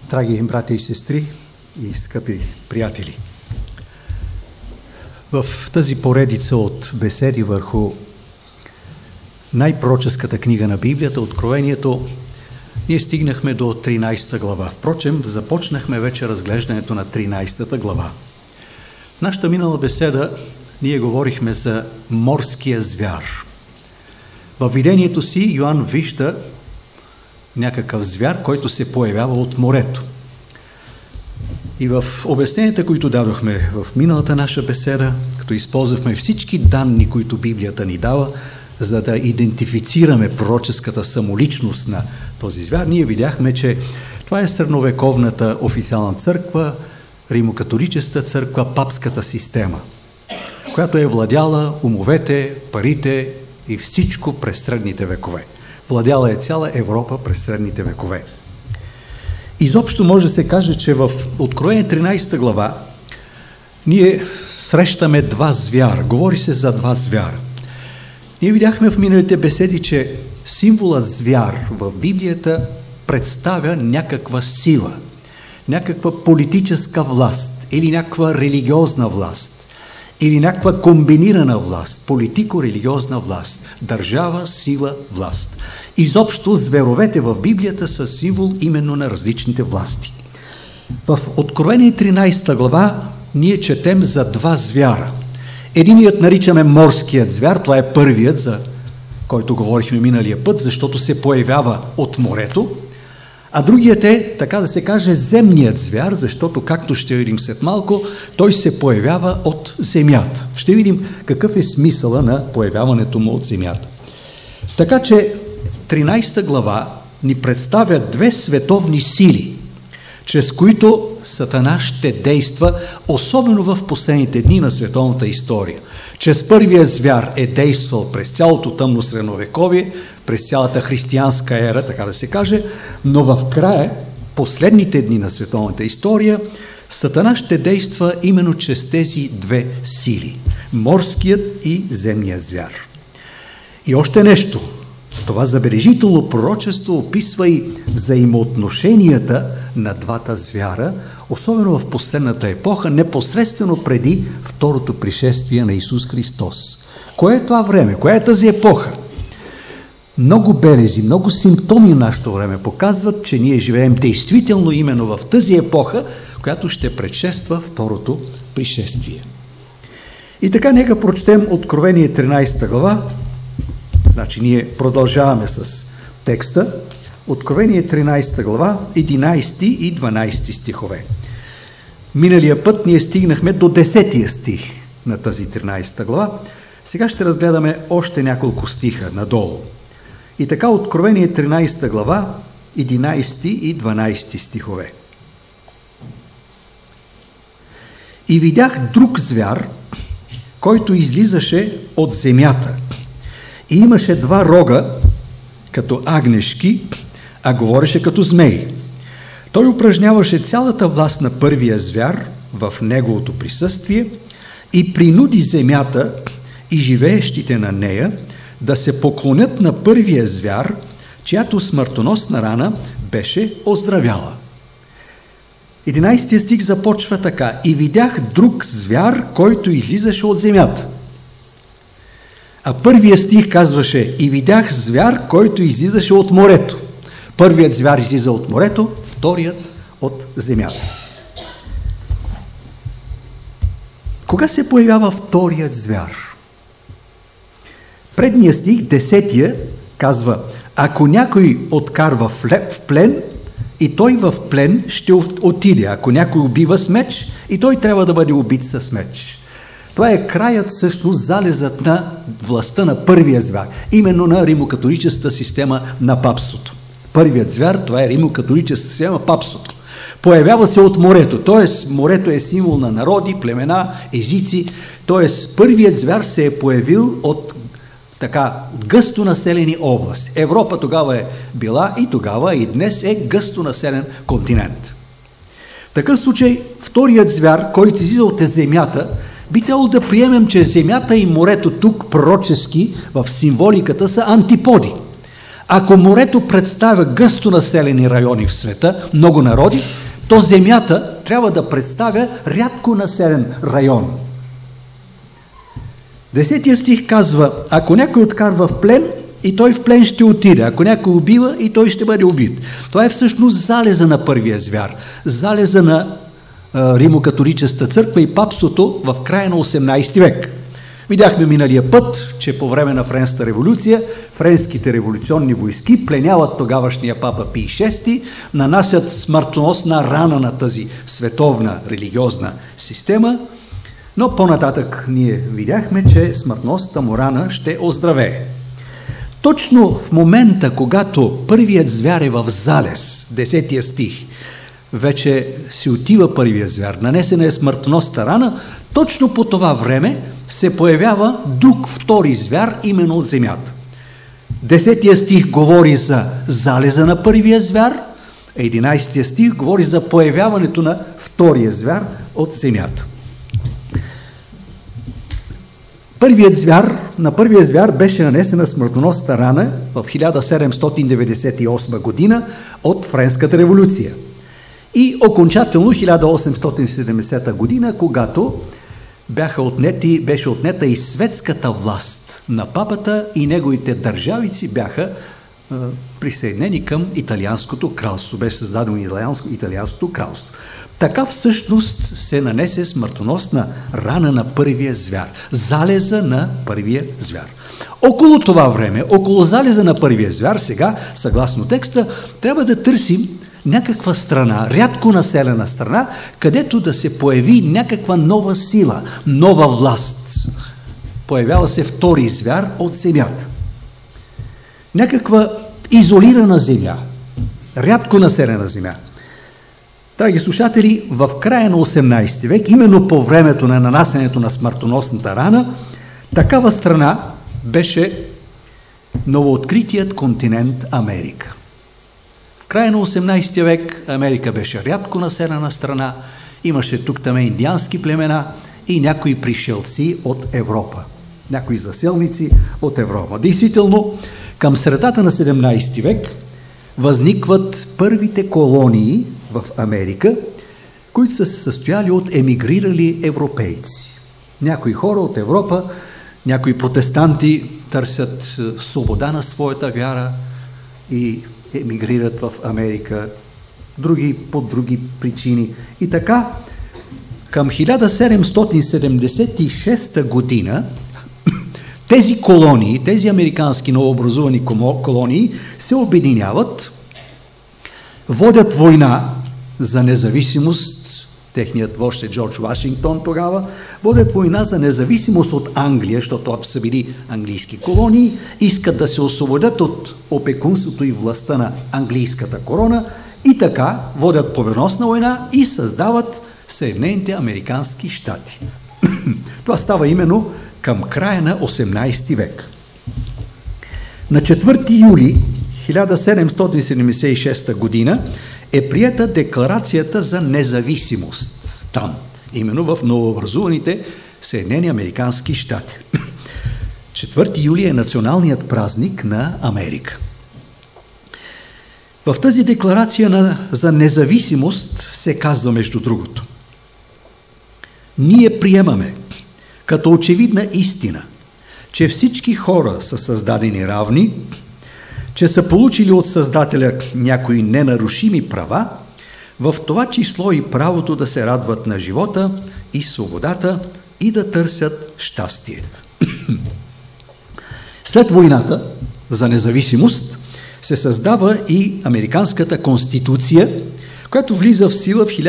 Драги брати и сестри и скъпи приятели, в тази поредица от беседи върху най-пророческата книга на Библията, Откровението, ние стигнахме до 13 глава. Впрочем, започнахме вече разглеждането на 13 глава. В нашата минала беседа ние говорихме за морския звяр. Във видението си Йоан вижда някакъв звяр, който се появява от морето. И в обясненията, които дадохме в миналата наша беседа, като използвахме всички данни, които Библията ни дава, за да идентифицираме пророческата самоличност на този звяр, ние видяхме, че това е средновековната официална църква, римокатолическата църква, папската система, която е владяла умовете, парите и всичко през средните векове. Владяла е цяла Европа през средните векове. Изобщо може да се каже, че в Откровение 13 глава ние срещаме два звяра. Говори се за два звяра. Ние видяхме в миналите беседи, че символът звяр в Библията представя някаква сила, някаква политическа власт или някаква религиозна власт, или някаква комбинирана власт, политико-религиозна власт, държава, сила, власт. Изобщо зверовете в Библията са символ именно на различните власти. В Откровение 13 глава ние четем за два звяра. Единият наричаме морският звяр, това е първият, за който говорихме миналия път, защото се появява от морето, а другият е, така да се каже, земният звяр, защото, както ще видим след малко, той се появява от земята. Ще видим какъв е смисъла на появяването му от земята. Така че 13 глава ни представя две световни сили, чрез които Сатана ще действа, особено в последните дни на световната история. Чрез първия звяр е действал през цялото тъмно средновековие, през цялата християнска ера, така да се каже, но в края, последните дни на световната история, Сатана ще действа именно чрез тези две сили – морският и земният звяр. И още нещо. Това забележително пророчество описва и взаимоотношенията на двата звяра, особено в последната епоха, непосредствено преди второто пришествие на Исус Христос. Кое е това време? Коя е тази епоха? Много белези, много симптоми на нашето време показват, че ние живеем действително именно в тази епоха, която ще предшества второто пришествие. И така, нека прочетем Откровение 13 глава. Значи ние продължаваме с текста. Откровение 13 глава, 11 и 12 стихове. Миналия път ние стигнахме до 10 стих на тази 13 глава. Сега ще разгледаме още няколко стиха надолу. И така, Откровение 13 глава, 11 и 12 стихове. И видях друг звяр, който излизаше от земята. И имаше два рога, като агнешки, а говореше като змей. Той упражняваше цялата власт на първия звяр в неговото присъствие и принуди земята и живеещите на нея да се поклонят на първия звяр, чиято смъртоносна рана беше оздравяла. 11 стих започва така. И видях друг звяр, който излизаше от земята. А първия стих казваше: и видях звяр, който излизаше от морето. Първият звяр излиза от морето, вторият от земята. Кога се появява вторият звяр? Предният стих, 10-тия, казва: ако някой откарва в плен, и той в плен ще отиде. Ако някой убива с меч, и той трябва да бъде убит с меч. Това е краят, всъщност, залезът на властта на първия звяр, именно на римокатолическата система на папството. Първият звяр, това е римокатолическата система, папството. Появява се от морето, т.е. морето е символ на народи, племена, езици, т.е. първият звяр се е появил от гъсто населени области. Европа тогава е била и тогава и днес е гъсто населен континент. В такъв случай, вторият звяр, който излиза от земята, би трябвало да приемем, че земята и морето тук пророчески в символиката са антиподи. Ако морето представя гъсто населени райони в света, много народи, то земята трябва да представя рядко населен район. 10 стих казва: ако някой откарва в плен, и той в плен ще отиде. Ако някой убива, и той ще бъде убит. Това е всъщност залеза на първия звяр. Залеза на Римокатолическата църква и папството в края на 18 век. Видяхме миналия път, че по време на Френската революция френските революционни войски пленяват тогавашния папа Пий VI, нанасят смъртоносна рана на тази световна религиозна система, но по-нататък ние видяхме, че смъртносната му рана ще оздравее. Точно в момента, когато първият звяр е в залез, 10 стих, вече си отива първият звяр, нанесена е смъртоносната рана, точно по това време се появява друг втори звяр, именно от земята. 10 стих говори за залеза на първия звяр, 11 стих говори за появяването на втория звяр от земята. На първия звяр беше нанесена смъртоносната рана в 1798 година от Френската революция. И окончателно 1870 година, когато беше отнета и светската власт на папата и неговите държавици бяха присъединени към Италианското кралство. Беше създадено Италианското кралство. Така всъщност се нанесе смъртоносна рана на първия звяр. Залеза на първия звяр. Около това време, около залеза на първия звяр, сега, съгласно текста, трябва да търсим някаква страна, рядко населена страна, където да се появи някаква нова сила, нова власт. Появява се втори звяр от земята. Някаква изолирана земя, рядко населена земя. Драги слушатели, в края на 18 век, именно по времето на нанасянето на смъртоносната рана, такава страна беше новооткритият континент Америка. В края на 18 век Америка беше рядко населена страна, имаше тук-там индиански племена и някои пришелци от Европа, някои заселници от Европа. Действително, към средата на 17 век възникват първите колонии в Америка, които са се състояли от емигрирали европейци. Някои хора от Европа, някои протестанти търсят свобода на своята вяра и емигрират в Америка, други по други причини. И така, към 1776 година тези колонии, тези американски новообразувани колонии се обединяват, водят война за независимост, техният вожд е Джордж Вашингтон тогава, водят война за независимост от Англия, защото са били английски колонии, искат да се освободят от опекунството и властта на английската корона и така водят победоносна война и създават Съединените американски щати. Това става именно към края на 18 век. На 4 юли 1776 година е приета декларацията за независимост там, именно в новообразуваните Съединени американски щати. 4 юли е националният празник на Америка. В тази декларация за независимост се казва между другото: ние приемаме като очевидна истина, че всички хора са създадени равни, че са получили от Създателя някои ненарушими права, в това число и правото да се радват на живота и свободата и да търсят щастие. След войната за независимост се създава и Американската конституция, която влиза в сила в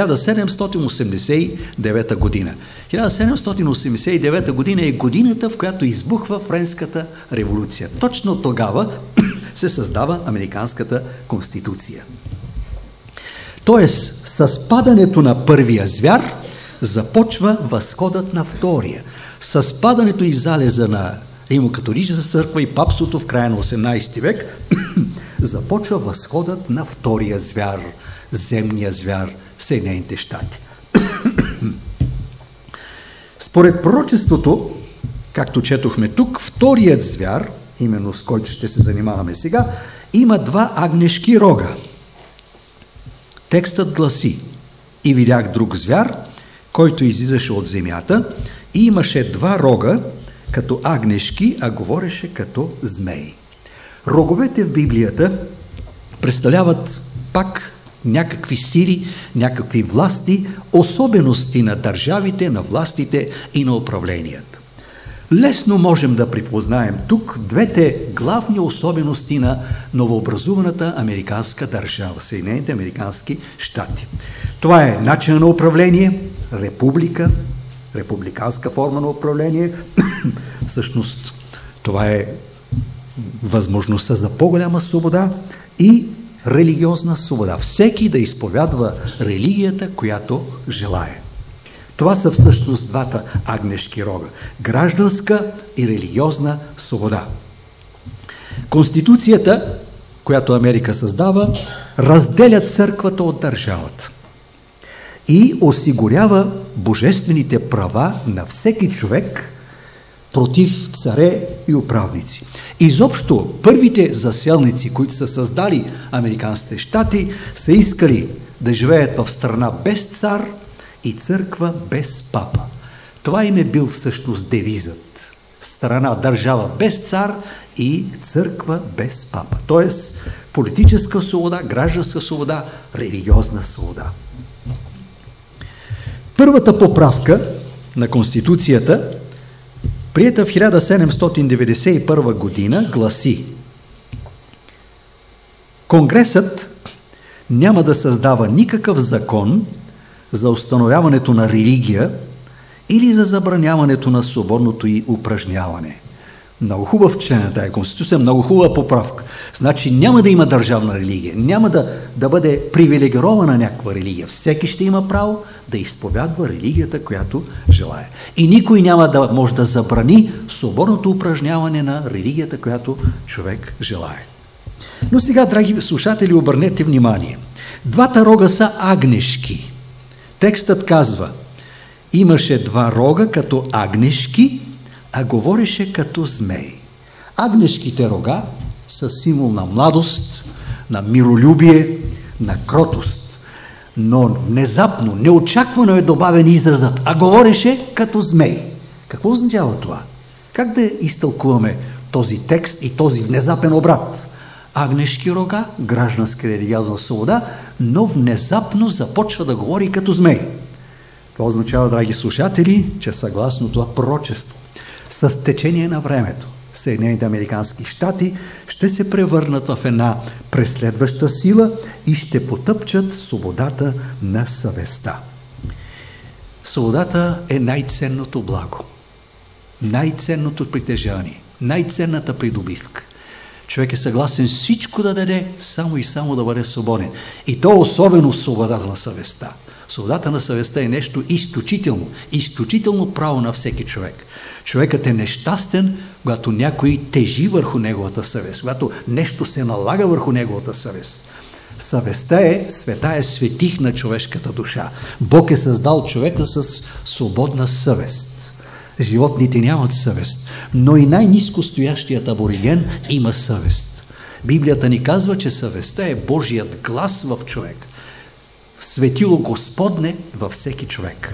1789 година. 1789 година е годината, в която избухва Френската революция. Точно тогава се създава Американската конституция. Тоест, с падането на първия звяр започва възходът на втория. С падането и залеза на Римокатолическата църква и папството в края на 18 век започва възходът на втория звяр, земния звяр, Съединените щати. Според пророчеството, както четохме тук, вторият звяр, именно с който ще се занимаваме сега, има два агнешки рога. Текстът гласи: и видях друг звяр, който излизаше от земята и имаше два рога, като агнешки, а говореше като змеи. Роговете в Библията представляват пак някакви сили, някакви власти, особености на държавите, на властите и на управленията. Лесно можем да припознаем тук двете главни особености на новообразуваната американска държава, Съединените американски щати. Това е начин на управление, република, републиканска форма на управление. Всъщност това е възможността за по-голяма свобода и религиозна свобода. Всеки да изповядва религията, която желае. Това са всъщност двата агнешки рога – гражданска и религиозна свобода. Конституцията, която Америка създава, разделя църквата от държавата и осигурява божествените права на всеки човек против царе и управници. Изобщо първите заселници, които са създали американските щати, са искали да живеят в страна без цар и църква без папа. Това им е бил всъщност девизът. Страна, държава без цар и църква без папа. Тоест политическа свобода, гражданска свобода, религиозна свобода. Първата поправка на Конституцията, приета в 1791 година, гласи: Конгресът няма да създава никакъв закон за установяването на религия или за забраняването на свободното й упражняване. Много хубав член на тая Конституция, много хубава поправка. Значи няма да има държавна религия, няма да бъде привилегирована някаква религия. Всеки ще има право да изповядва религията, която желае. И никой няма да може да забрани свободното упражняване на религията, която човек желае. Но сега, драги слушатели, обърнете внимание. Двата рога са агнешки. Текстът казва: имаше два рога като агнешки, а говореше като змеи. Агнешките рога са символ на младост, на миролюбие, на кротост. Но внезапно, неочаквано е добавен изразът: а говореше като змеи. Какво означава това? Как да изтълкуваме този текст и този внезапен обрат? Агнешки рога, гражданска и религиозна свобода, но внезапно започва да говори като змей. Това означава, драги слушатели, че съгласно това пророчество, с течение на времето, Съединените американски щати ще се превърнат в една преследваща сила и ще потъпчат свободата на съвестта. Свободата е най-ценното благо, най-ценното притежание, най-ценната придобивка. Човек е съгласен всичко да даде, само и само да бъде свободен. И то особено свободата на съвестта. Свободата на съвестта е нещо изключително, изключително право на всеки човек. Човекът е нещастен, когато някой тежи върху неговата съвест, когато нещо се налага върху неговата съвест. Съвестта е света, светих на човешката душа. Бог е създал човека с свободна съвест. Животните нямат съвест, но и най-ниско стоящият абориген има съвест. Библията ни казва, че съвестта е Божият глас в човек. Светило Господне във всеки човек.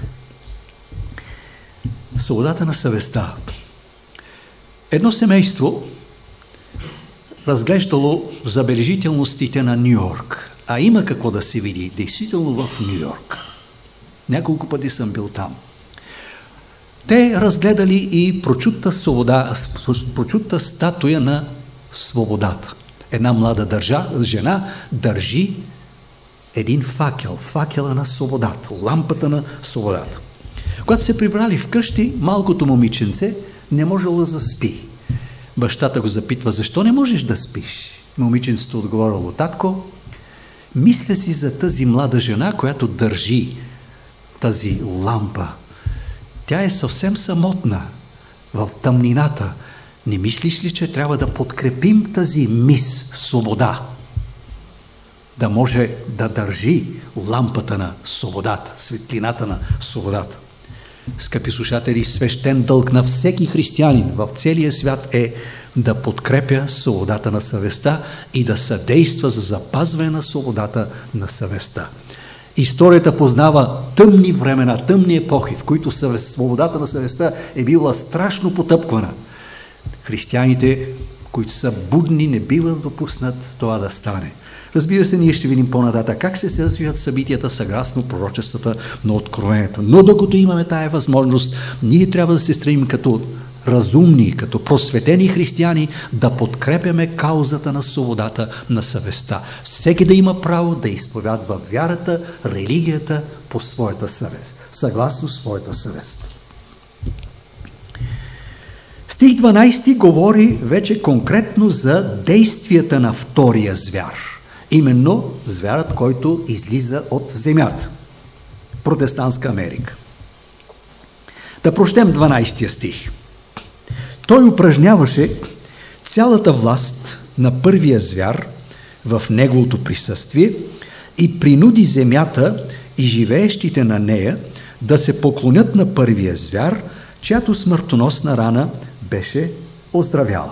Свободата на съвестта. Едно семейство разглеждало забележителностите на Ню-Йорк. А има какво да се види действително в Ню-Йорк. Няколко пъти съм бил там. Те разгледали и прочута статуя на свободата. Една млада жена държи един факел, факела на свободата, лампата на свободата. Когато се прибрали вкъщи, малкото момиченце не можело да заспи. Бащата го запитва: защо не можеш да спиш? Момиченцето отговорило: татко, мисля си за тази млада жена, която държи тази лампа. Тя е съвсем самотна в тъмнината. Не мислиш ли, че трябва да подкрепим тази мис свобода? Да може да държи лампата на свободата, светлината на свободата. Скъпи слушатели, свещен дълг на всеки християнин в целия свят е да подкрепя свободата на съвестта и да съдейства за запазване на свободата на съвестта. Историята познава тъмни времена, тъмни епохи, в които свободата на съвестта е била страшно потъпквана. Християните, които са будни, не бива да допуснат това да стане. Разбира се, ние ще видим по-нататък как ще се развият събитията съгласно пророчествата на Откровението. Но докато имаме тая възможност, ние трябва да се стремим като разумни, като просветени християни да подкрепяме каузата на свободата на съвестта. Всеки да има право да изповядва вярата, религията по своята съвест, съгласно своята съвест. Стих 12 говори вече конкретно за действията на втория звяр. Именно звярат, който излиза от земята. Протестантска Америка. Да прочетем 12 стих. Той упражняваше цялата власт на първия звяр в неговото присъствие и принуди земята и живеещите на нея да се поклонят на първия звяр, чиято смъртоносна рана беше оздравяла.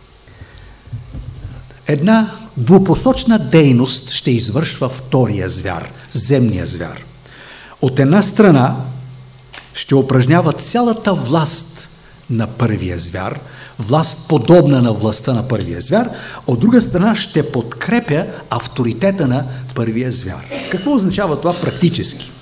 Една двупосочна дейност ще извършва втория звяр, земния звяр. От една страна ще упражнява цялата власт на първия звяр, власт подобна на властта на първия звяр, от друга страна ще подкрепя авторитета на първия звяр. Какво означава това практически?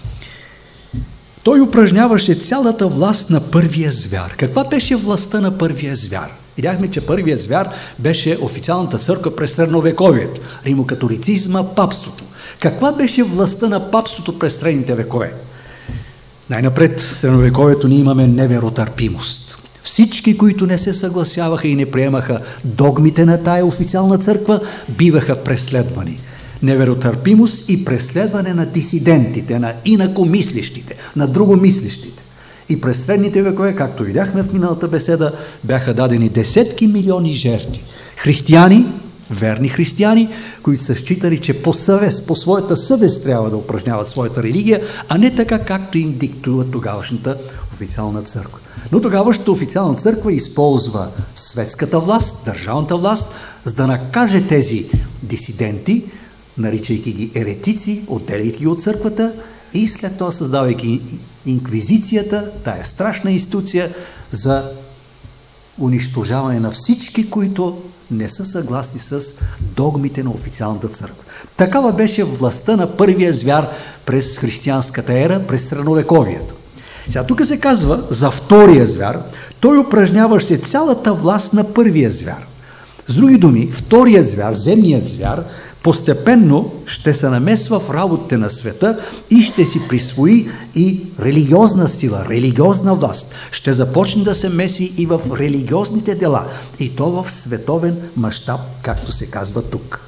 Той упражняваше цялата власт на първия звяр. Каква беше властта на първия звяр? Видяхме, че първият звяр беше официалната църква през средновековието, римокатолицизма, папството. Каква беше властта на папството през средните векове? Най-напред в средновековието ние имаме неверотърпимост. Всички, които не се съгласяваха и не приемаха догмите на тая официална църква, биваха преследвани. Неверотърпимост и преследване на дисидентите, на инакомислещите, на другомислещите. И през средните векове, както видяхме в миналата беседа, бяха дадени десетки милиони жертви. Християни, верни християни, които са считали, че по съвест, по своята съвест трябва да упражняват своята религия, а не така, както им диктува тогавашната официална църква. Но тогавашната официална църква използва светската власт, държавната власт, за да накаже тези дисиденти, наричайки ги еретици, отделяйки ги от църквата и след това създавайки инквизицията, тая страшна институция за унищожаване на всички, които не са съгласни с догмите на официалната църква. Такава беше властта на първия звяр през християнската ера, през средновековието. Сега тук се казва за втория звяр, той упражняваше цялата власт на първия звяр. С други думи, вторият звяр, земният звяр, постепенно ще се намесва в работите на света и ще си присвои и религиозна сила, религиозна власт. Ще започне да се меси и в религиозните дела, и то в световен мащаб, както се казва тук.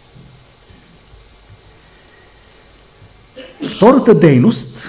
Втората дейност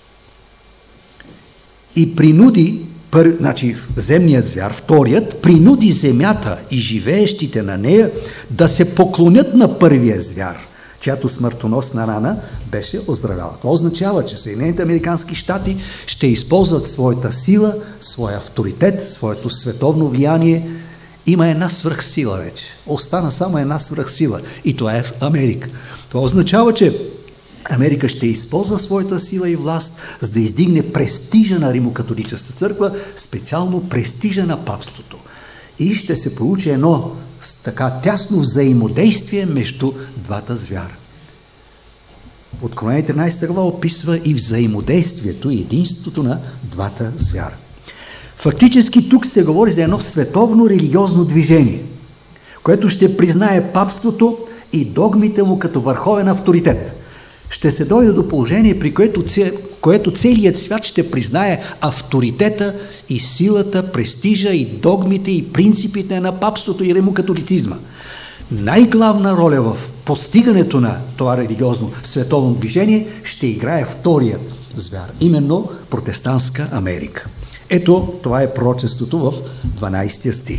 и принуди, земният звяр, вторият, принуди земята и живеещите на нея да се поклонят на първия звяр, чиято смъртоносна рана беше оздравяла. Това означава, че Съединените американски щати ще използват своята сила, своя авторитет, своето световно влияние. Има една свръхсила вече. Остана само една свръхсила и това е в Америка. Това означава, че Америка ще използва своята сила и власт, за да издигне престижа на римокатолическата църква, специално престижа на папството. И ще се получи едно така тясно взаимодействие между двата звяра. Откровение 13 глава описва и взаимодействието и единството на двата звяра. Фактически тук се говори за едно световно религиозно движение, което ще признае папството и догмите му като върховен авторитет. Ще се дойде до положение, при което целият свят ще признае авторитета и силата, престижа и догмите и принципите на папството и римокатолицизма. Най-главна роля в постигането на това религиозно световно движение ще играе вторият звяр, именно протестантска Америка. Ето, това е пророчеството в 12 стих.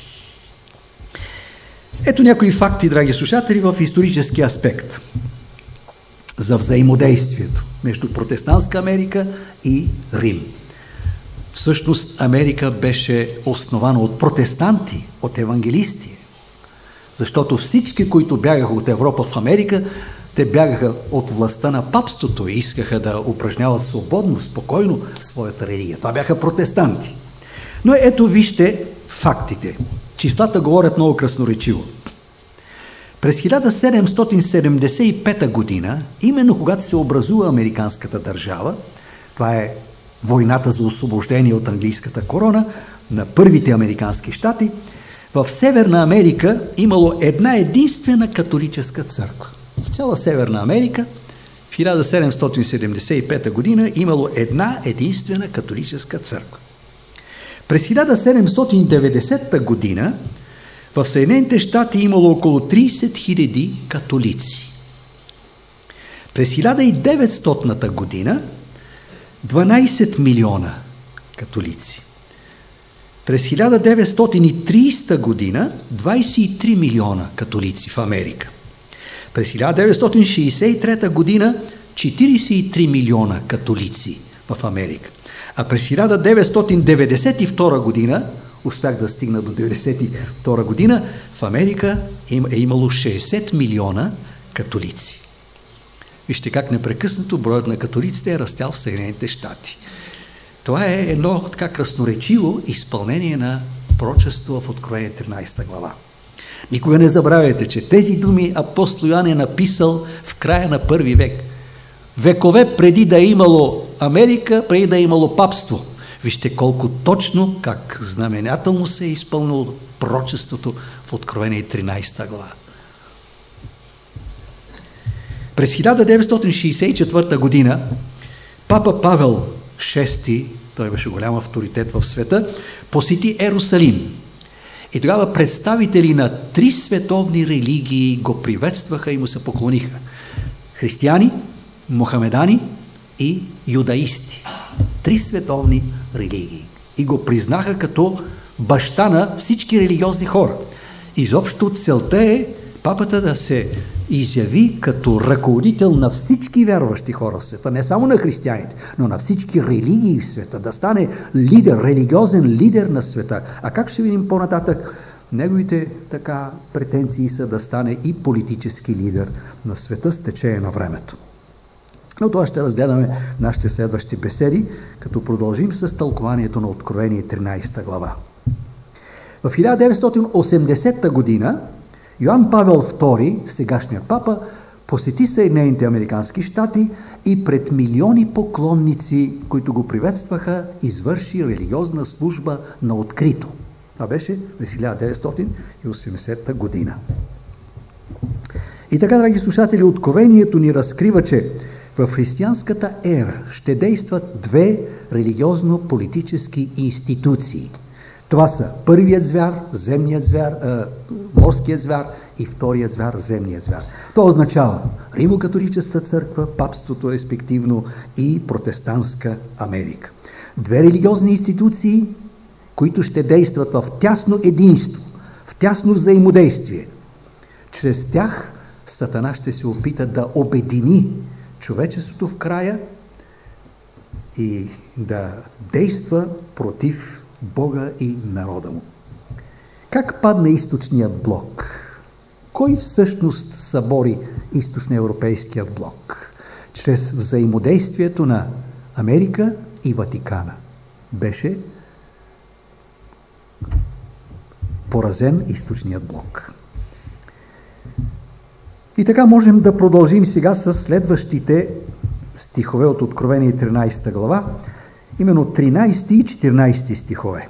Ето някои факти, драги слушатели, в исторически аспект за взаимодействието между протестантска Америка и Рим. Всъщност Америка беше основана от протестанти, от евангелисти. Защото всички, които бягаха от Европа в Америка, те бягаха от властта на папството и искаха да упражняват свободно, спокойно своята религия. Това бяха протестанти. Но ето вижте фактите. Числата говорят много красноречиво. През 1775 година, именно когато се образува американската държава, това е войната за освобождение от английската корона на първите американски щати, в Северна Америка имало една единствена католическа църква. В цяла Северна Америка в 1775 година имало една единствена католическа църква. През 1790 година в Съединените щати имало около 30 000 католици. През 1900 година 12 милиона католици. През 1930 година 23 милиона католици в Америка. През 1963 година 43 милиона католици в Америка. А през 1992 година, успях да стигна до 1992 година, в Америка е имало 60 милиона католици. Вижте как непрекъснато броят на католиците е растял в Съединените щати. Това е едно така красноречиво изпълнение на пророчество в Откровение 13 глава. Никога не забравяйте, че тези думи апостол Йоан е написал в края на първи век. Векове преди да е имало Америка, преди да е имало папство. Вижте колко точно, как знаменателно се е изпълнило пророчеството в Откровение 13 глава. През 1964 година папа Павел VI, той беше голям авторитет в света, посети Ерусалим. И тогава представители на 3 световни религии го приветстваха и му се поклониха. Християни, мохамедани и юдаисти. 3 световни религии. И го признаха като баща на всички религиозни хора. Изобщо целта е папата да се изяви като ръководител на всички вярващи хора в света, не само на християните, но на всички религии в света, да стане лидер, религиозен лидер на света. А как ще видим по-нататък? Неговите така претенции са да стане и политически лидер на света с течение на времето. Но това ще разгледаме в нашите следващи беседи, като продължим с тълкованието на Откровение 13 глава. В 1980 година Йоан Павел II, сегашният папа, посети Съединените американски щати и пред милиони поклонници, които го приветстваха, извърши религиозна служба на открито. Това беше през 1980 година. И така, драги слушатели, Откровението ни разкрива, че в християнската ера ще действат 2 религиозно-политически институции. Това са първият звяр, земният звяр, морският звяр и вторият звяр, земният звяр. Това означава Римо-католическа църква, папството респективно и протестантска Америка. 2 религиозни институции, които ще действат в тясно единство, в тясно взаимодействие. Чрез тях Сатана ще се опита да обедини човечеството в края и да действа против Бога и народа му. Как падна източният блок? Кой всъщност събори източноевропейският блок? Чрез взаимодействието на Америка и Ватикана. Беше поразен източният блок. И така можем да продължим сега с следващите стихове от Откровение 13 глава, именно 13 и 14 стихове.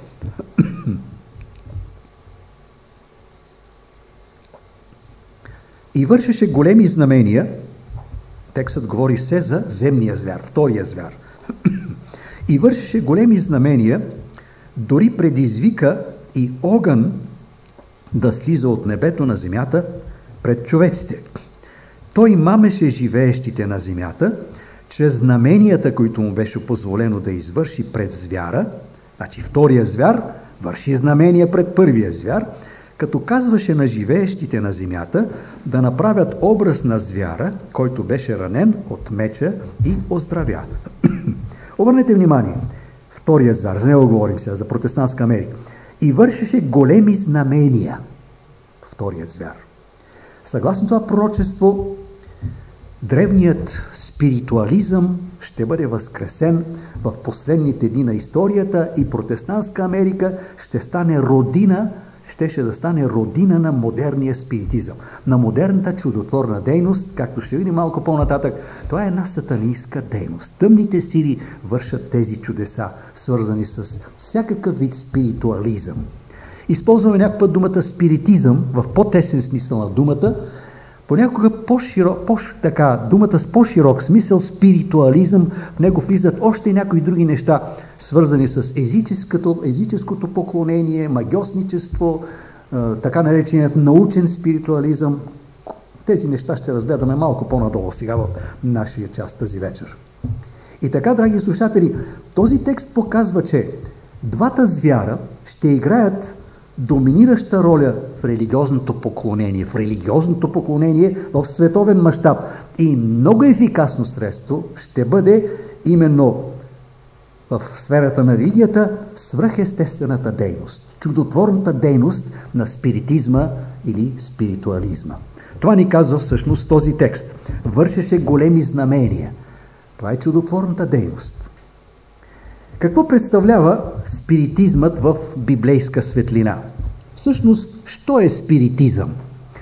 И вършеше големи знамения, текстът говори все за земния звяр, втория звяр. И вършеше големи знамения, дори предизвика и огън да слиза от небето на земята пред човеците. Той мамеше живеещите на земята, чрез знаменията, които му беше позволено да извърши пред звяра. Значи втория звяр върши знамения пред първия звяр, като казваше на живеещите на земята да направят образ на звяра, който беше ранен от меча и оздравя. Обърнете внимание, вторият звяр, за него говорим сега, за протестантска Америка. И вършеше големи знамения. Вторият звяр. Съгласно това пророчество, древният спиритуализъм ще бъде възкресен в последните дни на историята и протестантска Америка ще стане родина, щеше да стане родина на модерния спиритизъм, на модерната чудотворна дейност, както ще видим малко по-нататък. Това е една сатанинска дейност. Тъмните сили вършат тези чудеса, свързани с всякакъв вид спиритуализъм. Използваме някаква думата спиритизъм в по-тесен смисъл на думата, понякога думата с по-широк смисъл, спиритуализъм, в него влизат още някои други неща, свързани с езическото поклонение, магьосничество, така нареченият научен спиритуализъм. Тези неща ще разгледаме малко по-надолу сега в нашия част тази вечер. И така, драги слушатели, този текст показва, че двата звяра ще играят доминираща роля в религиозното поклонение, в световен мащаб. И много ефикасно средство ще бъде именно в сферата на религията свръхестествената дейност, чудотворната дейност на спиритизма или спиритуализма. Това ни казва всъщност този текст. Вършеше големи знамения. Това е чудотворната дейност. Какво представлява спиритизмът в библейска светлина? Всъщност, що е спиритизъм?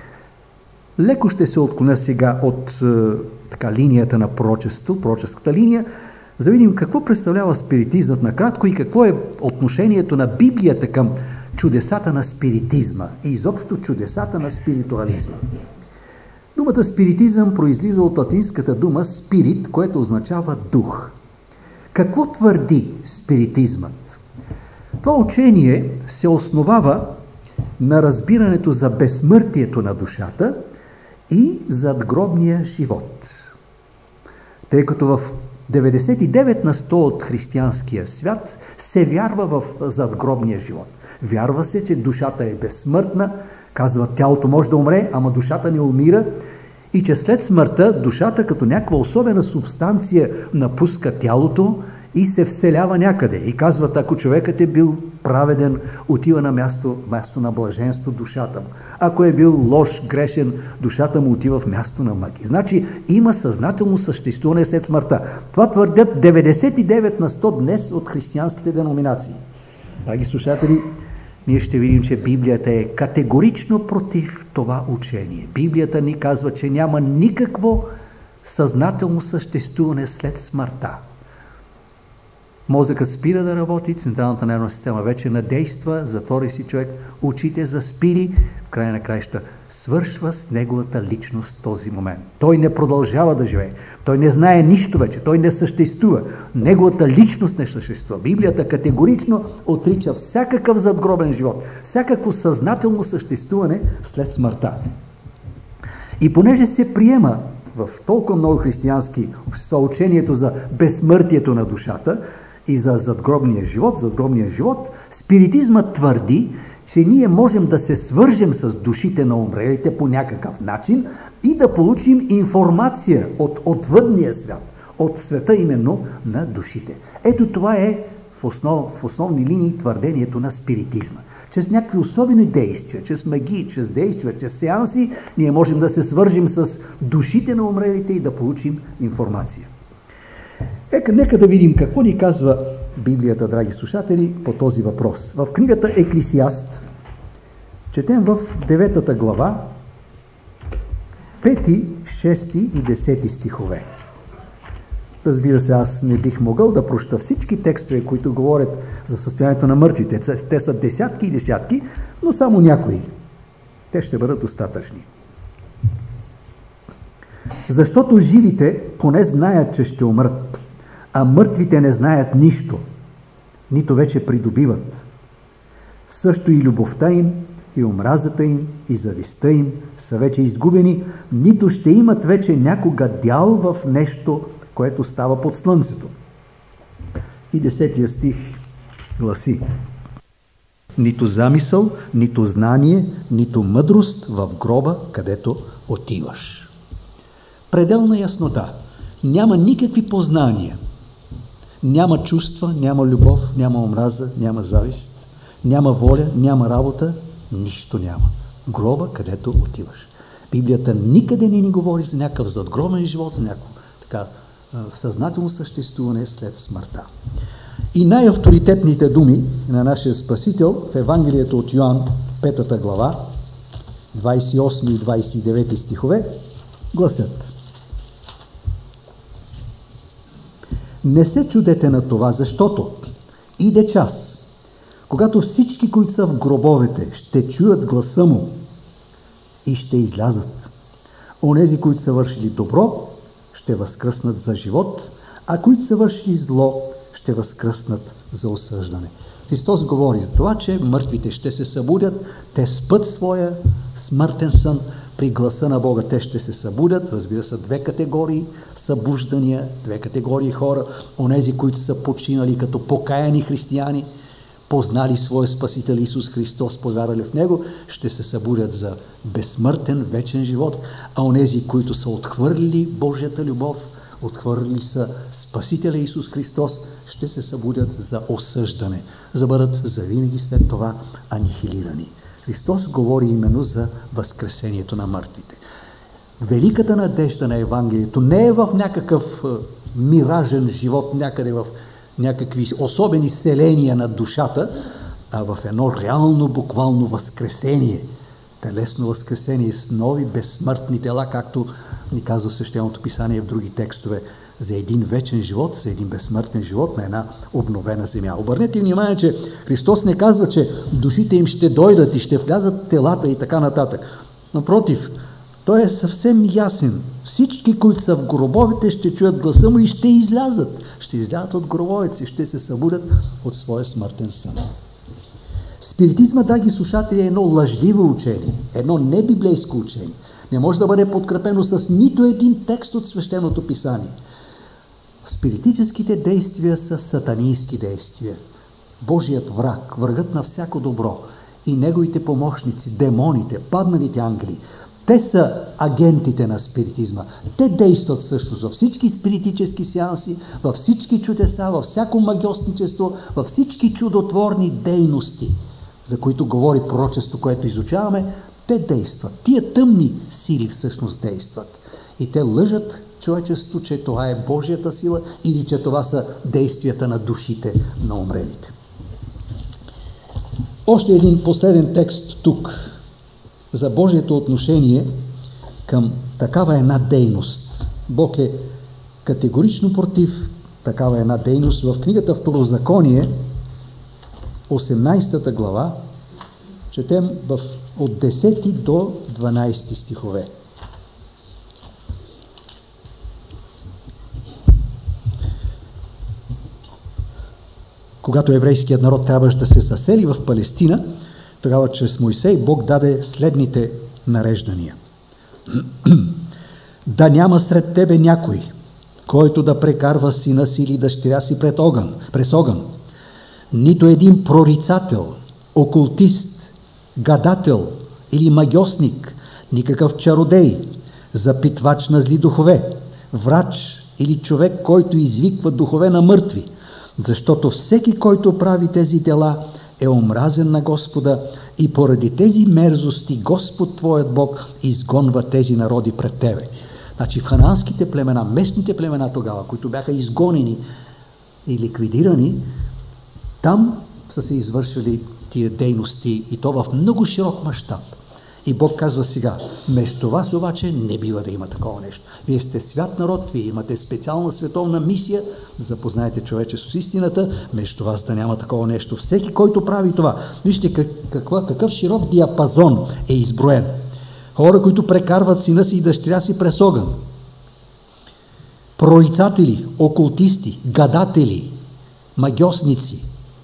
Леко ще се отклоня сега от линията на пророческата линия, за да видим какво представлява спиритизмът накратко и какво е отношението на Библията към чудесата на спиритизма и изобщо чудесата на спиритуализма. Думата спиритизъм произлиза от латинската дума спирит, което означава дух. Какво твърди спиритизмът? Това учение се основава на разбирането за безсмъртието на душата и задгробния живот. Тъй като в 99 на 100 от християнския свят се вярва в задгробния живот. Вярва се, че душата е безсмъртна, казва, тялото може да умре, ама душата не умира, и че след смъртта душата като някаква особена субстанция напуска тялото и се вселява някъде. И казват, ако човекът е бил праведен, отива на място на блаженство душата му. Ако е бил лош, грешен, душата му отива в място на мъки. Значи има съзнателно съществуване след смъртта. Това твърдят 99 на 100 днес от християнските деноминации. Драги слушатели, ние ще видим, че Библията е категорично против това учение. Библията ни казва, че няма никакво съзнателно съществуване след смъртта. Мозъкът спира да работи, централната нервна система вече надейства, затвори си човек, очите заспили, в края на краища свършва с неговата личност този момент. Той не продължава да живее, той не знае нищо вече, той не съществува. Неговата личност не съществува. Библията категорично отрича всякакъв задгробен живот, всякакво съзнателно съществуване след смъртта. И понеже се приема в толкова много християнски общества учението за безсмъртието на душата и за задгробния живот, спиритизмът твърди, че ние можем да се свържем с душите на умрелите по някакъв начин и да получим информация от отвъдния свят, от света именно на душите. Ето това е в основни линии твърдението на спиритизма. Чрез някакви особени действия, чрез магии, чрез действия, чрез сеанси, ние можем да се свържим с душите на умрелите и да получим информация. Нека да видим какво ни казва Библията, драги слушатели, по този въпрос. В книгата Еклесиаст четем в 9 глава 5, 6 и 10 стихове. Разбира се, аз не бих могъл да прочета всички текстове, които говорят за състоянието на мъртвите. Те са десятки и десятки, но само някои. Те ще бъдат достатъчни. Защото живите поне знаят, че ще умрат, а мъртвите не знаят нищо, нито вече придобиват. Също и любовта им, и омразата им, и завистта им са вече изгубени, нито ще имат вече някога дял в нещо, което става под слънцето. И 10 стих гласи: нито замисъл, нито знание, нито мъдрост в гроба, където отиваш. Пределна яснота. Няма никакви познания. Няма чувства, няма любов, няма омраза, няма завист, няма воля, няма работа, нищо няма. Гроба, където отиваш. Библията никъде не ни говори за някакъв задгробен живот, за някакво така съзнателно съществуване след смъртта. И най-авторитетните думи на нашия Спасител в Евангелието от Йоан, 5 глава, 28 и 29 стихове, гласят: Не се чудете на това, защото иде час, когато всички, които са в гробовете, ще чуят гласа му и ще излязат. Онези, които са вършили добро, ще възкръснат за живот, а които са вършили зло, ще възкръснат за осъждане. Христос говори за това, че мъртвите ще се събудят, те спът своя смъртен сън, при гласа на Бога те ще се събудят. Разбира се, две категории събуждания, две категории хора. Онези, които са починали като покаяни християни, познали своя Спасител Исус Христос, повярвали в Него, ще се събудят за безсмъртен, вечен живот, а онези, които са отхвърлили Божията любов, отхвърлили са Спасителя Исус Христос, ще се събудят за осъждане, за да бъдат завинаги след това анихилирани. Христос говори именно за възкресението на мъртвите. Великата надежда на Евангелието не е в някакъв миражен живот, някъде в някакви особени селения на душата, а в едно реално, буквално възкресение, телесно възкресение с нови безсмъртни тела, както ни казва Свещеното писание в други текстове, за един вечен живот, за един безсмъртен живот на една обновена земя. Обърнете внимание, че Христос не казва, че душите им ще дойдат и ще влязат в телата и така нататък. Напротив, той е съвсем ясен. Всички, които са в гробовете, ще чуят гласа му и ще излязат. Ще излязат от гробовете, ще се събудят от своя смъртен сън. Спиритизма, драги слушатели, е едно лъжливо учение, едно небиблейско учение. Не може да бъде подкрепено с нито един текст от Свещеното писание. Спиритическите действия са сатанински действия. Божият враг, врагът на всяко добро и неговите помощници, демоните, падналите ангели, те са агентите на спиритизма. Те действат всъщност във всички спиритически сеанси, във всички чудеса, във всяко магьосничество, във всички чудотворни дейности, за които говори пророчество, което изучаваме. Те действат. Тия тъмни сили всъщност действат. И те лъжат човечеството, че това е Божията сила или че това са действията на душите на умрелите. Още един последен текст тук за Божието отношение към такава една дейност. Бог е категорично против такава една дейност. В книгата Второзаконие, 18 глава, четем от 10 до 12 стихове. Когато еврейският народ трябваше да се засели в Палестина, тогава чрез Мойсей Бог даде следните нареждания. Да няма сред тебе някой, който да прекарва сина си или дъщеря си през огън. Нито един прорицател, окултист, гадател или магьосник, никакъв чародей, запитвач на зли духове, врач или човек, който извиква духове на мъртви, защото всеки, който прави тези дела, е омразен на Господа и поради тези мерзости Господ твоят Бог изгонва тези народи пред тебе. Значи в ханаанските племена, местните племена тогава, които бяха изгонени и ликвидирани, там са се извършвали тия дейности и то в много широк мащаб. И Бог казва сега, между вас обаче не бива да има такова нещо. Вие сте свят народ, вие имате специална световна мисия да запознаете човечество с истината, между вас да няма такова нещо. Всеки, който прави това, вижте какъв широк диапазон е изброен. Хора, които прекарват сина си и дъщеря си през огън. Прорицатели, окултисти, гадатели, магьосници,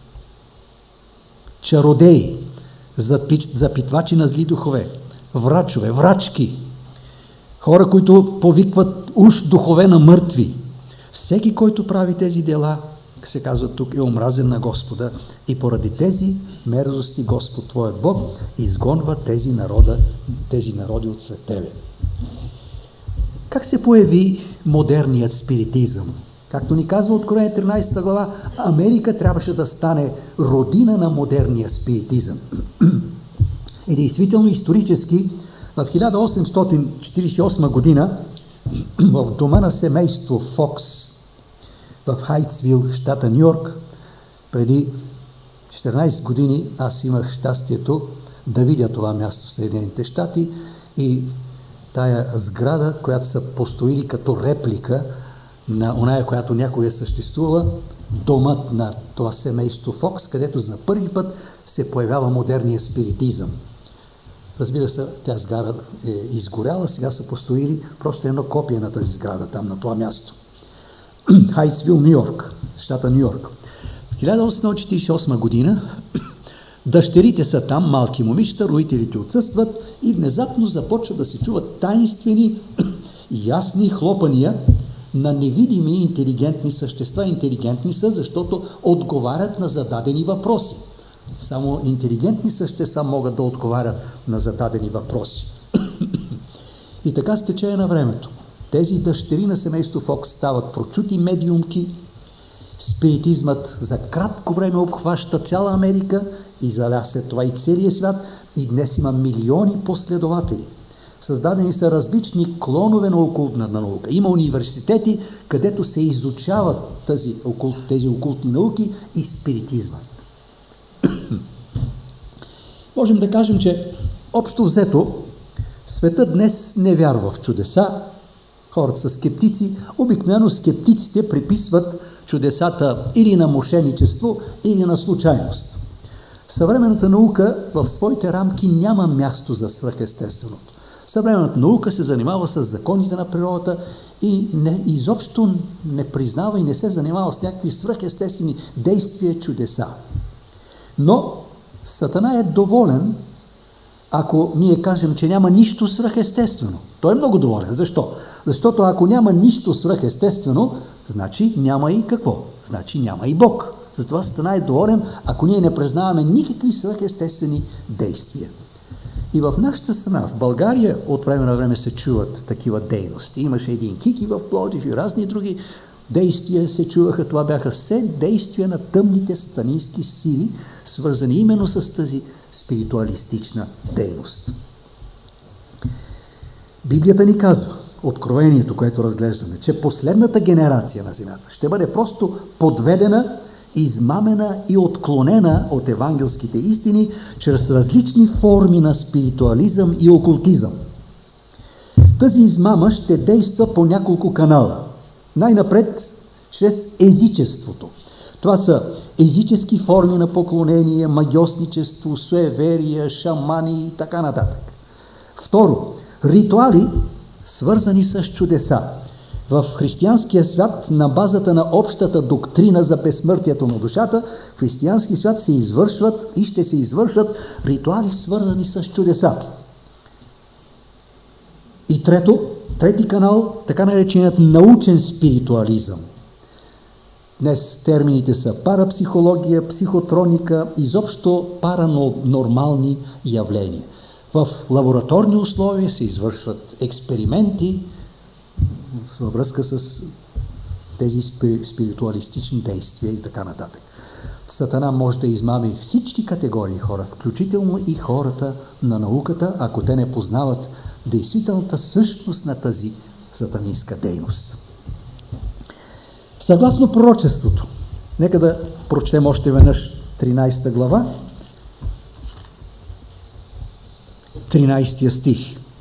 чародеи, запитвачи на зли духове, врачове, врачки, хора, които повикват уж духове на мъртви. Всеки, който прави тези дела, се казва тук, е омразен на Господа и поради тези мерзости Господ твоят Бог изгонва тези народи от след тебе. Как се появи модерният спиритизъм? Както ни казва Откровение 13 глава, Америка трябваше да стане родина на модерния спиритизъм. И действително исторически в 1848 година в дома на семейство Фокс в Хайтсвил, щата Ню-Йорк, преди 14 години аз имах щастието да видя това място в Съединените щати и тая сграда, която са построили като реплика на оная, която някога е съществувала, домът на това семейство Фокс, където за първи път се появява модерния спиритизъм. Разбира се, тя сграда е изгоряла, сега са построили просто едно копие на тази сграда там, на това място. Хайтсвил, Ню-Йорк, щата Ню-Йорк. В 1848 година дъщерите са там, малки момичета, родителите отсъстват и внезапно започват да се чуват таинствени, ясни хлопания на невидими интелигентни същества. Интелигентни са, защото отговарят на зададени въпроси. Само интелигентни същества могат да отговарят на зададени въпроси. И така с течение на времето тези дъщери на семейство Фокс стават прочути медиумки, спиритизмът за кратко време обхваща цяла Америка и заля след това и целия свят, и днес има милиони последователи. Създадени са различни клонове на окултната наука. Има университети, където се изучават тези окултни науки и спиритизма. Можем да кажем, че общо взето светът днес не вярва в чудеса. Хората са скептици. Обикновено скептиците приписват чудесата или на мошеничество, или на случайност. Съвременната наука в своите рамки няма място за свръхестественото. Съвременната наука се занимава с законите на природата и изобщо не признава и не се занимава с някакви свръхестествени действия, чудеса. Но Сатана е доволен, ако ние кажем, че няма нищо свръхестествено. Той е много доволен. Защо? Защото ако няма нищо свръхестествено, значи няма и какво? Значи няма и Бог. Затова Сатана е доволен, ако ние не признаваме никакви свръхестествени действия. И в нашата страна, в България, от време на време се чуват такива дейности. Имаше един Кики в Пловдив и разни други действия се чуваха. Това бяха все действия на тъмните сатанински сили, свързани именно с тази спиритуалистична дейност. Библията ни казва, Откровението, което разглеждаме, че последната генерация на земята ще бъде просто подведена, измамена и отклонена от евангелските истини чрез различни форми на спиритуализъм и окултизъм. Тази измама ще действа по няколко канала. Най-напред чрез езичеството. Това са езически форми на поклонение, магьосничество, суеверия, шамани и така нататък. Второ, ритуали, свързани с чудеса. В християнския свят, на базата на общата доктрина за безсмъртието на душата, в християнския свят се извършват и ще се извършват ритуали, свързани с чудеса. И трети канал, така нареченият научен спиритуализъм. Днес термините са парапсихология, психотроника, изобщо паранормални явления. В лабораторни условия се извършват експерименти във връзка с тези спиритуалистични действия и така нататък. Сатана може да измами всички категории хора, включително и хората на науката, ако те не познават действителната същност на тази сатанинска дейност. Съгласно пророчеството, нека да прочетем още веднъж 13 глава, 13 стих.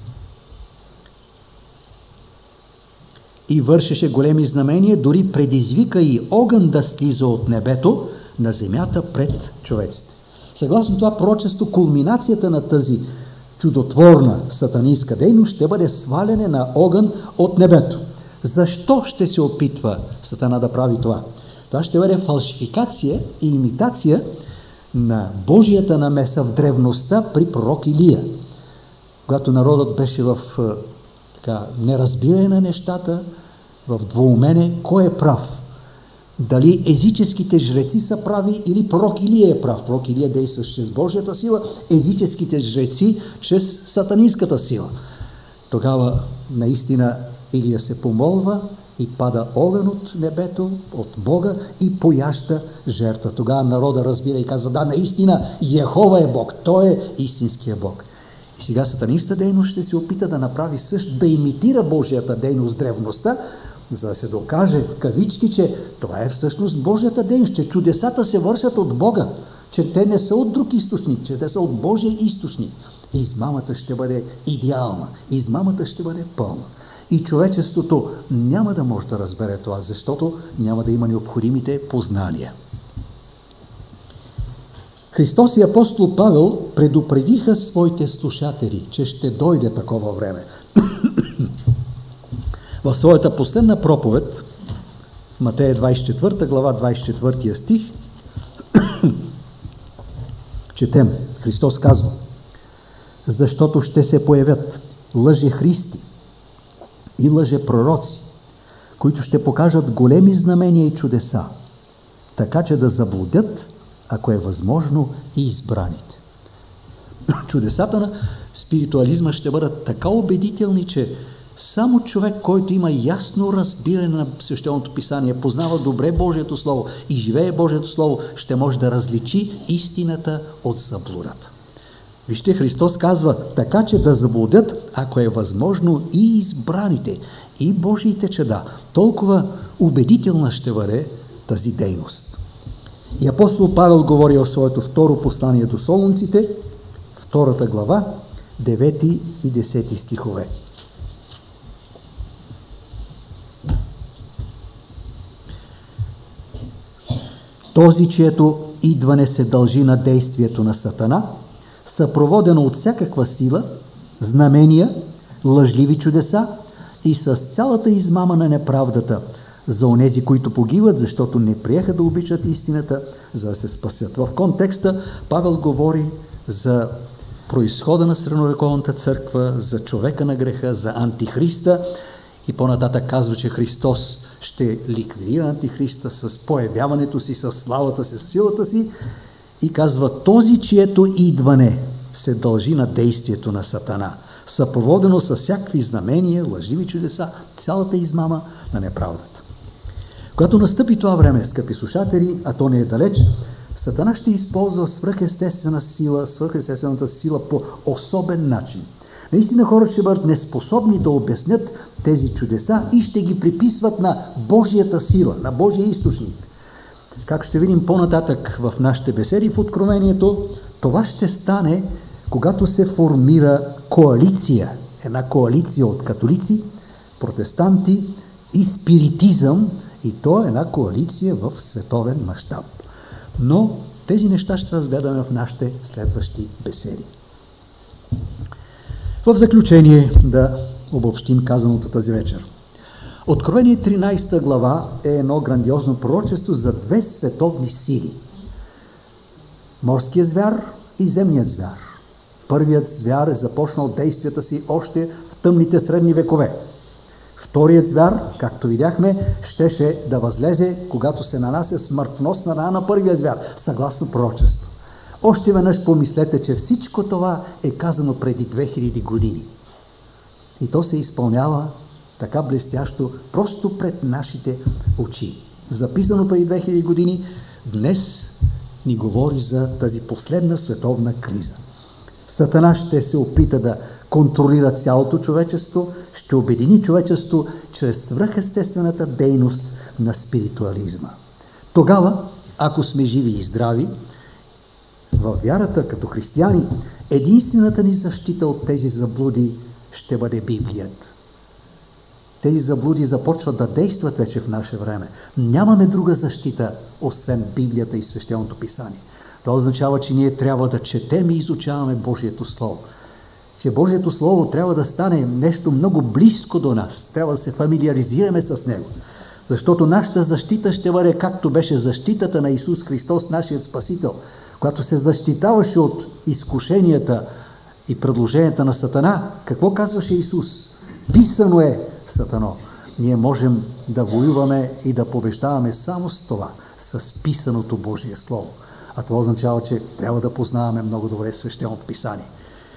И вършеше големи знамения, дори предизвика и огън да слиза от небето на земята пред човеците. Съгласно това пророчество, кулминацията на тази чудотворна сатанинска дейност ще бъде сваляне на огън от небето. Защо ще се опитва Сатана да прави това? Това ще бъде фалшификация и имитация на Божията намеса в древността при пророк Илия. Когато народът беше в неразбиране на нещата, в двоумене, кой е прав? Дали езическите жреци са прави или пророк Илия е прав? Пророк Илия действаше чрез Божията сила, езическите жреци чрез сатанинската сила. Тогава наистина Илия се помолва и пада огън от небето, от Бога и пояжда жертва. Тогава народа разбира и казва: да, наистина Йехова е Бог, Той е истинския Бог. И сега сатанинската дейност ще се опита да направи също, да имитира Божията дейност, древността, за да се докаже в кавички, че това е всъщност Божията дейност, че чудесата се вършат от Бога, че те не са от друг източник, че те са от Божия източник. Измамата ще бъде идеална, измамата ще бъде пълна. И човечеството няма да може да разбере това, защото няма да има необходимите познания. Христос и апостол Павел предупредиха своите слушатели, че ще дойде такова време. В своята последна проповед, Матея 24 глава, 24 стих, четем, Христос казва: защото ще се появят лъжехристи и лъжепророци, които ще покажат големи знамения и чудеса, така че да заблудят, ако е възможно, и избраните. Чудесата на спиритуализма ще бъдат така убедителни, че само човек, който има ясно разбиране на Свещеното писание, познава добре Божието Слово и живее Божието Слово, ще може да различи истината от заблудата. Вижте, Христос казва: така че да заблудят, ако е възможно, и избраните, и Божиите чада. Толкова убедителна ще бъде тази дейност. И апостол Павел говори в своето второ послание до Солунците, 2 глава, 9 и 10 стихове. Този, чието идване се дължи на действието на Сатана, съпроводено от всякаква сила, знамения, лъжливи чудеса и с цялата измама на неправдата за онези, които погиват, защото не приеха да обичат истината, за да се спасят. В контекста Павел говори за произхода на средновековната църква, за човека на греха, за антихриста и по-нататък казва, че Христос ще ликвидира антихриста с появяването си, с славата си, с силата си, и казва: този, чието идване се дължи на действието на Сатана, съпроводено с всякакви знамения, лъжливи чудеса, цялата измама на неправдата. Когато настъпи това време, скъпи слушатели, а то не е далеч, Сатана ще използва свръхестествената сила по особен начин. Наистина хората ще бъдат неспособни да обяснят тези чудеса и ще ги приписват на Божията сила, на Божия източник. Как ще видим по-нататък в нашите беседи в Откровението, това ще стане, когато се формира коалиция, една коалиция от католици, протестанти и спиритизъм, и то е една коалиция в световен мащаб. Но тези неща ще разгледаме в нашите следващи беседи. В заключение да обобщим казаното тази вечер. Откровение 13 глава е едно грандиозно пророчество за две световни сили. Морският звяр и земният звяр. Първият звяр е започнал действията си още в тъмните средни векове. Вторият звяр, както видяхме, щеше да възлезе, когато се нанася смъртоносна рана на първия звяр, съгласно пророчество. Още веднъж помислете, че всичко това е казано преди 2000 години. И то се изпълнява така блестящо, просто пред нашите очи. Записано преди 2000 години, днес ни говори за тази последна световна криза. Сатана ще се опита да контролира цялото човечество, ще обедини човечество чрез свръхестествената дейност на спиритуализма. Тогава, ако сме живи и здрави, във вярата като християни, единствената ни защита от тези заблуди ще бъде Библията. Тези заблуди започват да действат вече в наше време. Нямаме друга защита, освен Библията и Свещеното писание. Това означава, че ние трябва да четем и изучаваме Божието Слово. Че Божието Слово трябва да стане нещо много близко до нас. Трябва да се фамилиаризираме с него. Защото нашата защита ще бъде както беше защитата на Исус Христос, нашият Спасител, когато се защитаваше от изкушенията и предложенията на Сатана. Какво казваше Исус? Писано е, Сатано. Ние можем да воюваме и да побеждаваме само с това, с писаното Божие Слово. А това означава, че трябва да познаваме много добре Свещеното писание.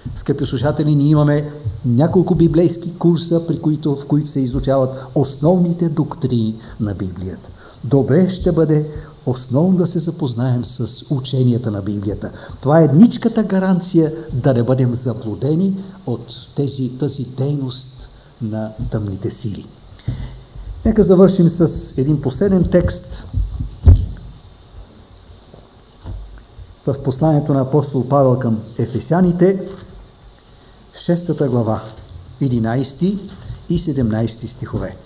Скъпи слушатели, ние имаме няколко библейски курса, в които се изучават основните доктрини на Библията. Добре ще бъде основно да се запознаем с ученията на Библията. Това е едничката гаранция да не бъдем заблудени от тази дейност на тъмните сили. Нека завършим с един последен текст в посланието на апостол Павел към Ефесяните, 6 глава, 11 и 17 стихове.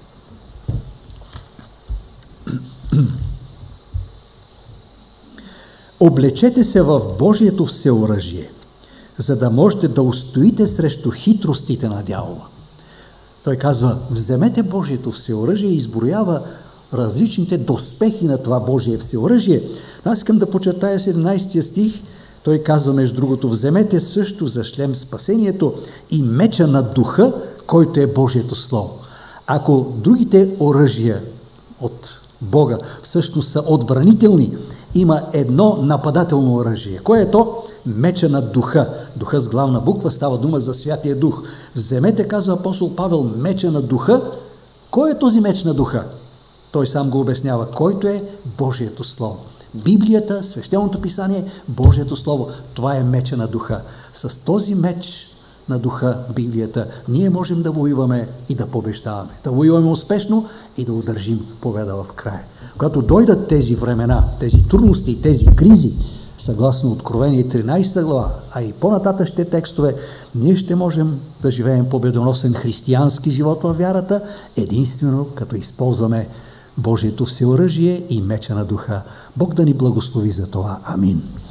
Облечете се в Божието всеоръжие, за да можете да устоите срещу хитростите на дявола. Той казва, вземете Божието всеоръжие и изброява различните доспехи на това Божие всеоръжие. Аз искам да подчертая 17 стих. Той казва, между другото, вземете също за шлем спасението и меча на духа, който е Божието Слово. Ако другите оръжия от Бога всъщност са отбранителни, има едно нападателно оръжие. Кое е то? Меча на духа. Духа с главна буква, става дума за Святия Дух. Вземете, казва апостол Павел, меча на духа. Кой е този меч на духа? Той сам го обяснява. Който е Божието Слово. Библията, Свещеното писание, Божието Слово. Това е меча на духа. С този меч на духа, Библията, ние можем да воюваме и да побеждаваме. Да воюваме успешно и да удържим победа в края. Когато дойдат тези времена, тези трудности, тези кризи, съгласно Откровение 13 глава, а и по-нататъчните текстове, ние ще можем да живеем победоносен християнски живот във вярата, единствено като използваме Божието всеоръжие и меча на духа. Бог да ни благослови за това. Амин.